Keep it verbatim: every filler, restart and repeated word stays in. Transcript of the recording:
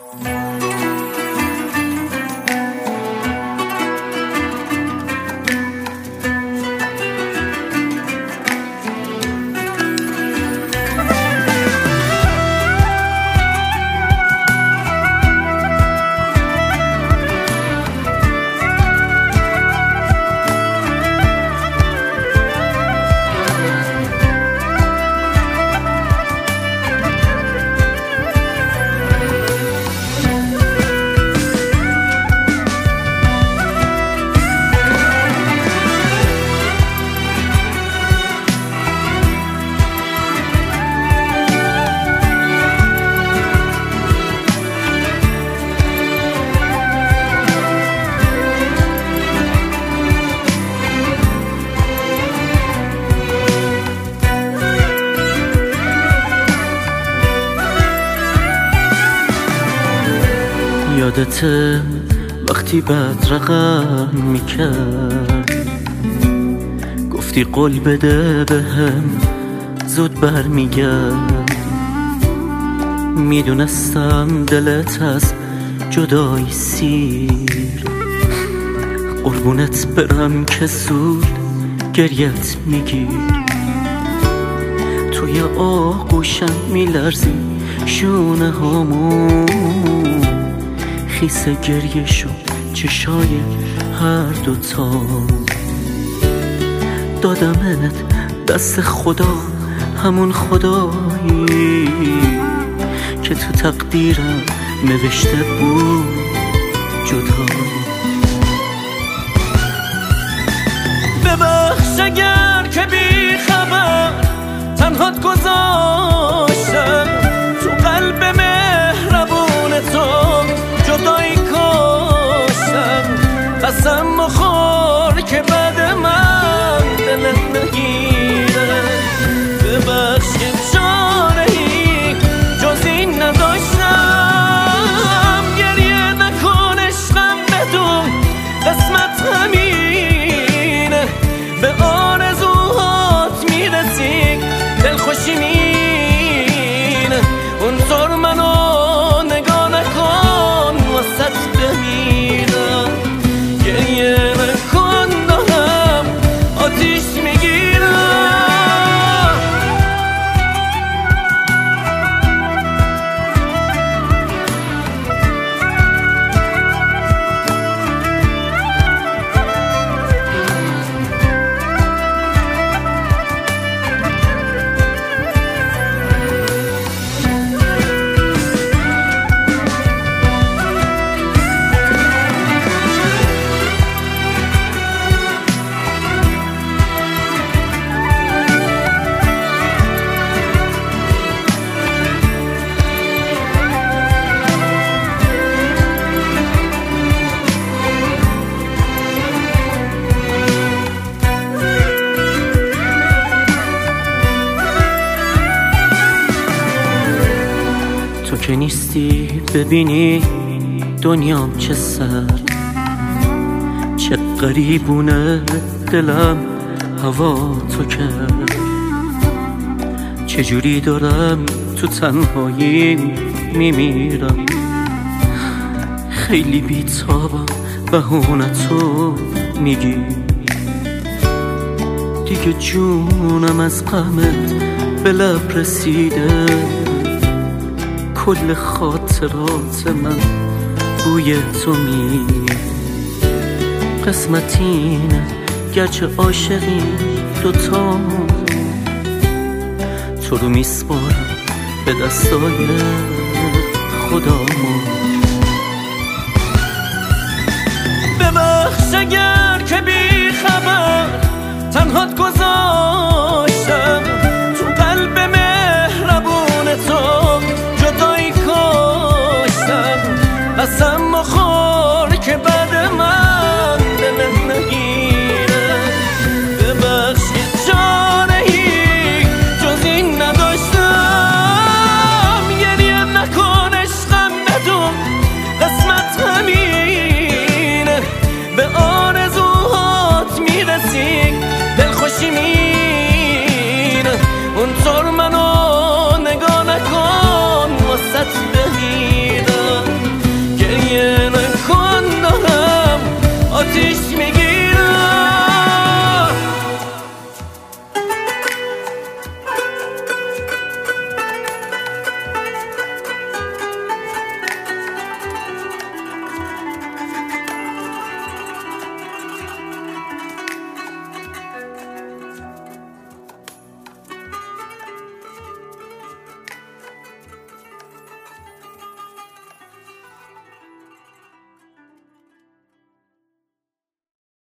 یادته وقتی بدرقم میکرد گفتی قول بده بهم زود برمیگرد. میدونستم دلت از جدایی سیر، قربونت برم که زود گریت میگیر. توی آغوشم میلرزی شونه هامون، خیس گریه شد چشای هر دوتا. دادمت دست خدا، همون خدایی که تو تقدیرم نوشته بود جدا. ببخش اگر که بی خبر تنهات گذاشتم، تو قلب مهربون تو جدایی کاشتم. قسم مخور که بعد من دلت نگیره. ببخش که چاره‌ای جز این نداشتم. گریه نکن عشقم، بدون قسمت همینه. به آرزوهات میرسی دلخوشی مینه. اونطور منو نگاه نکن وسط بمیرم. گریه نکن دارم آتیش میگیرم. تو که نیستی ببینی دنیام چه سرد، چه غریبونه دلم هوا تو کرد. چجوری دارم تو تنهایی میمیرم. خیلی بی‌تابم بهونتو میگی. دیگه جونم از غمت به لب رسیده. کل خاطرات من بوی تو می. قسمتینه گرچه عاشقی دوتا. تو رو میسپارم به دستای خدامون. ببخش اگر که بی خبر تنهات گذاشتم،